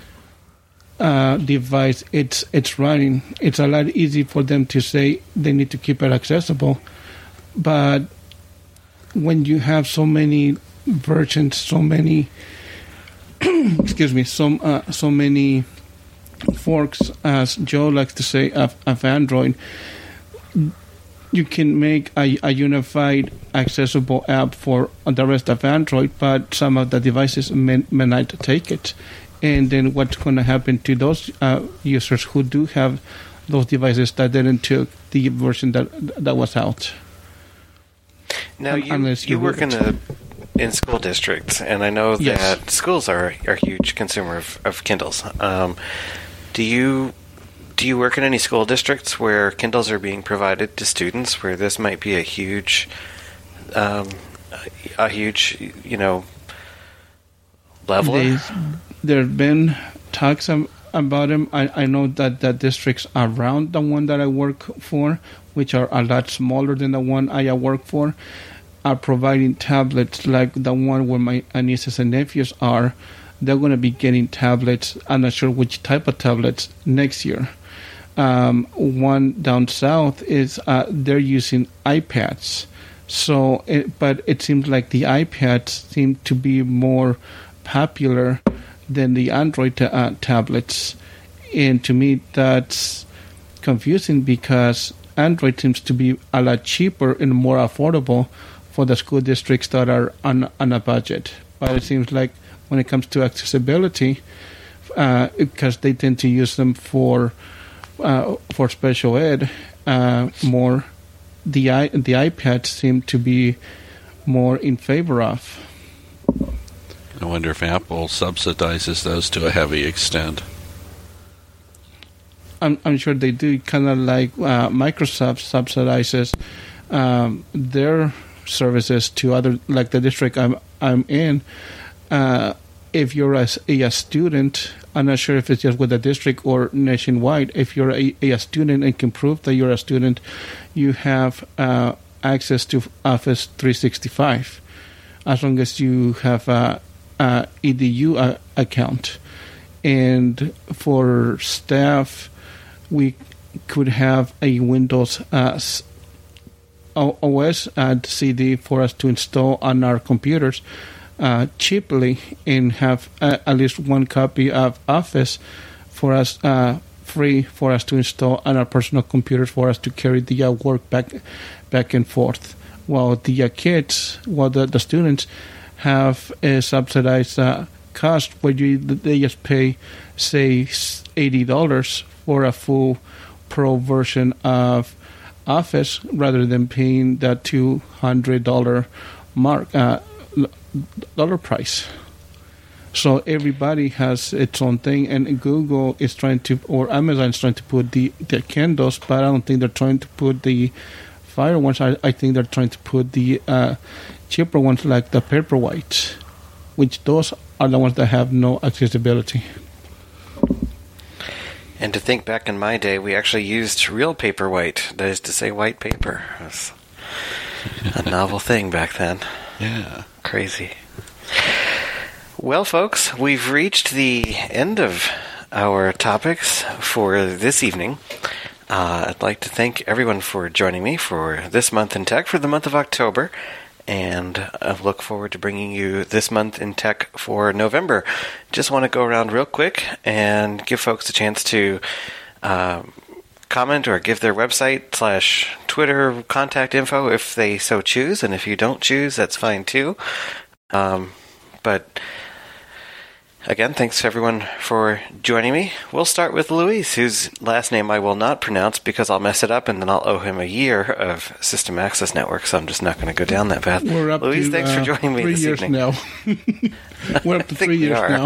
device it's running. It's a lot easy for them to say they need to keep it accessible, but when you have so many versions, so many excuse me, so many forks, as Joe likes to say, of Android, you can make a unified accessible app for the rest of Android, but some of the devices may not take it. And then what's going to happen to those users who do have those devices that didn't took the version that was out? Now, Unless you you work read in school districts, and I know Yes. that schools are a huge consumer of Kindles. Do you work in any school districts where Kindles are being provided to students, where this might be a huge, leveler? There have been talks about them. I know that the districts around the one that I work for, which are a lot smaller than the one I work for, are providing tablets like the one where my nieces and nephews are. They're going to be getting tablets. I'm not sure which type of tablets next year. One down south is they're using iPads. But it seems like the iPads seem to be more popular than the Android tablets. And to me, that's confusing because Android seems to be a lot cheaper and more affordable for the school districts that are on a budget. But it seems like when it comes to accessibility, because they tend to use them for for special ed, more the iPads seem to be more in favor of. I wonder if Apple subsidizes those to a heavy extent. I'm sure they do, kind of like Microsoft subsidizes their services to other, like the district I'm in. If you're a student, I'm not sure if it's just with the district or nationwide. If you're a student and can prove that you're a student, you have access to Office 365, as long as you have a EDU account. And for staff, we could have a Windows OS CD for us to install on our computers cheaply, and have at least one copy of Office for us free for us to install on our personal computers for us to carry the work back and forth. While the kids, the students have a subsidized cost where they just pay, say, $80 for a full pro version of Office, rather than paying that $200 dollar price. So everybody has its own thing, and Google is trying to, or Amazon is trying to put the Kindles, but I don't think they're trying to put the Fire ones. I think they're trying to put the cheaper ones like the Paperwhites, which those are the ones that have no accessibility. And to think back in my day, we actually used real Paperwhite, that is to say white paper. It was a novel thing back then. Yeah. Crazy. Well, folks, we've reached the end of our topics for this evening. I'd like to thank everyone for joining me for this month in tech for the month of October, and I look forward to bringing you this month in tech for November. Just want to go around real quick and give folks a chance to comment or give their website / Twitter contact info if they so choose, and if you don't choose, that's fine too. But again, thanks to everyone for joining me. We'll start with Luis, whose last name I will not pronounce because I'll mess it up and then I'll owe him a year of System Access Network, so I'm just not going to go down that path. We're up Luis, to, thanks for joining me 3 this years evening. Now. We're up to 3 years now.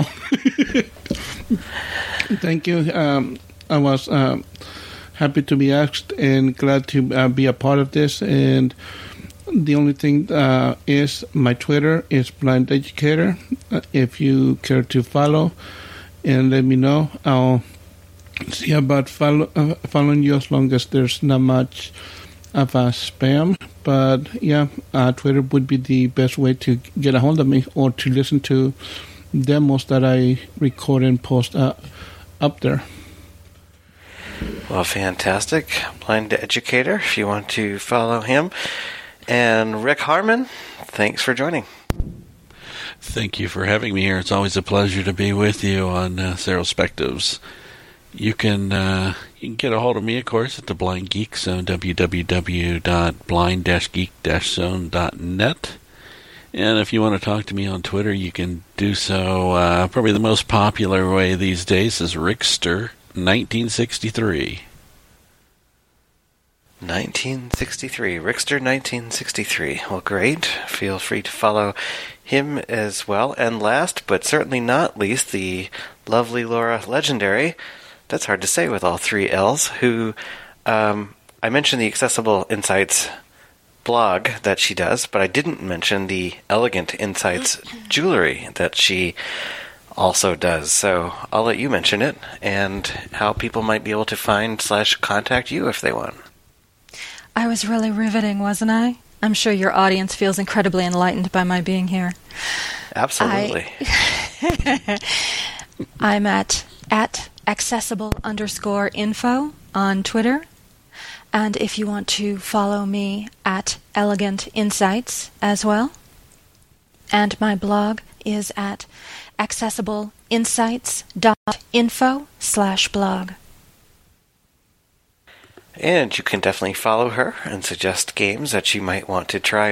Thank you. I was happy to be asked and glad to be a part of this. And the only thing is my Twitter is Blind Educator. If you care to follow and let me know, I'll see about following you as long as there's not much of a spam. But yeah, Twitter would be the best way to get a hold of me or to listen to demos that I record and post up there. Well, fantastic. Blind Educator, if you want to follow him. And Rick Harmon, thanks for joining. Thank you for having me here. It's always a pleasure to be with you on Serospectives. You can get a hold of me, of course, at the Blind Geek Zone, www.blind-geek-zone.net. And if you want to talk to me on Twitter, you can do so. Probably the most popular way these days is Rickster1963. 1963, Rickster 1963. Well, great. Feel free to follow him as well. And last, but certainly not least, the lovely Laura Legendary. That's hard to say with all three L's. Who I mentioned the Accessible Insights blog that she does, but I didn't mention the Elegant Insights jewelry that she also does. So I'll let you mention it and how people might be able to find / contact you if they want. I was really riveting, wasn't I? I'm sure your audience feels incredibly enlightened by my being here. Absolutely. I'm at accessible_info on Twitter. And if you want to follow me at Elegant Insights as well. And my blog is at accessibleinsights.info/blog. And you can definitely follow her and suggest games that you might want to try.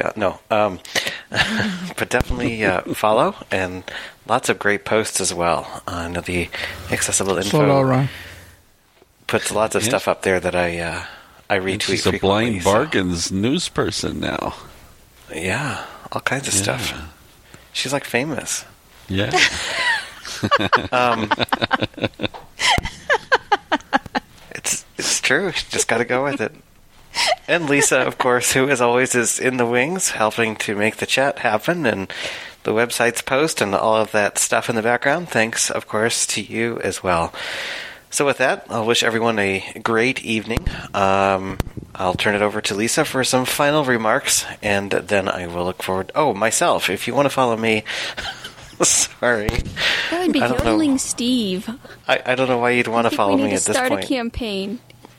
But definitely follow, and lots of great posts as well on the Accessible Info. So, Laura, puts lots of stuff up there that I retweet. She's a blind bargains news person now. Yeah, all kinds of stuff. She's like famous. Yeah. It's true. You just got to go with it. And Lisa, of course, who as always is in the wings, helping to make the chat happen and the website's post and all of that stuff in the background. Thanks, of course, to you as well. So with that, I'll wish everyone a great evening. I'll turn it over to Lisa for some final remarks, and then I will look forward... Oh, myself, if you want to follow me... Sorry. That would be Yodeling Steve. I don't know why you'd want to follow me at this point. We need to start a campaign.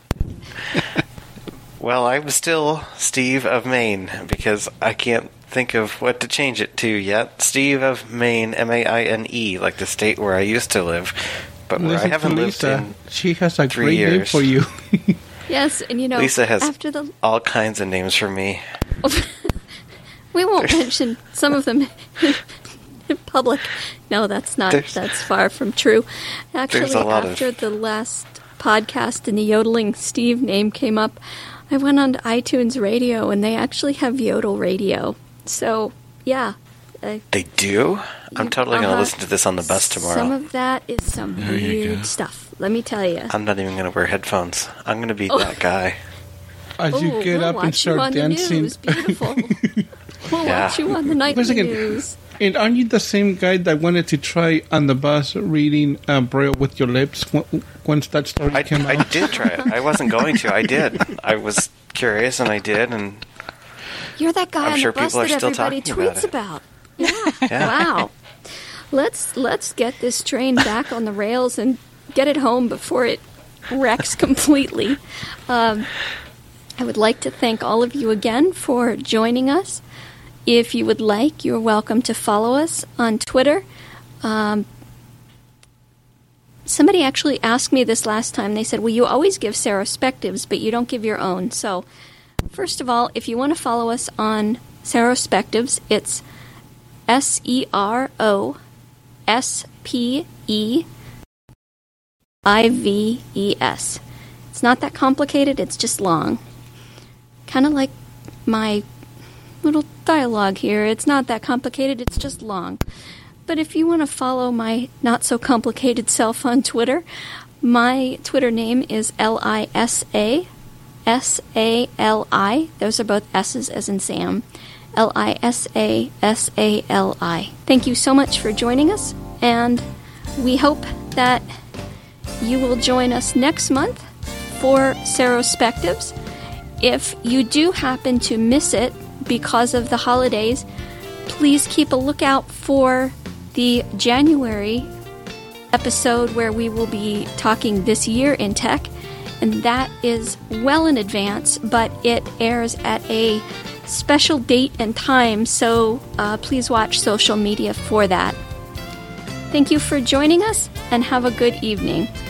Well, I'm still Steve of Maine, because I can't think of what to change it to yet. Steve of Maine, M-A-I-N-E, like the state where I used to live, but where I haven't lived in she has a 3 great years. name for you. Yes, and Lisa has after all kinds of names for me. We won't mention some of them in public. No, that's not. That's far from true. Actually, after the last podcast and the Yodeling Steve name came up, I went on to iTunes Radio, and they actually have Yodel Radio. So, yeah. They do? I'm totally going to listen to this on the bus tomorrow. Some of that is some weird stuff. Let me tell you. I'm not even going to wear headphones. I'm going to be that guy. As you get up and start dancing. News. Beautiful. We'll watch you on the nightly news. And aren't you the same guy that wanted to try on the bus reading Braille with your lips once that story came out? I did try it. I wasn't going to. I did. I was curious, and I did. And you're that guy on sure the bus that everybody tweets about. Yeah. Wow. Let's get this train back on the rails and get it home before it wrecks completely. I would like to thank all of you again for joining us. If you would like, you're welcome to follow us on Twitter. Somebody actually asked me this last time. They said, well, you always give Serospectives, but you don't give your own. So, first of all, if you want to follow us on Serospectives, it's SEROSPEIVES. It's not that complicated, it's just long. Kind of like my little dialogue here. It's not that complicated, it's just long. But if you want to follow my not-so-complicated self on Twitter, my Twitter name is LISA, SALI. Those are both S's as in Sam. LISA, SALI. Thank you so much for joining us, and we hope that you will join us next month for Serospectives. If you do happen to miss it because of the holidays, please keep a lookout for the January episode where we will be talking this year in tech, and that is well in advance, but it airs at a special date and time, so please watch social media for that. Thank you for joining us, and have a good evening.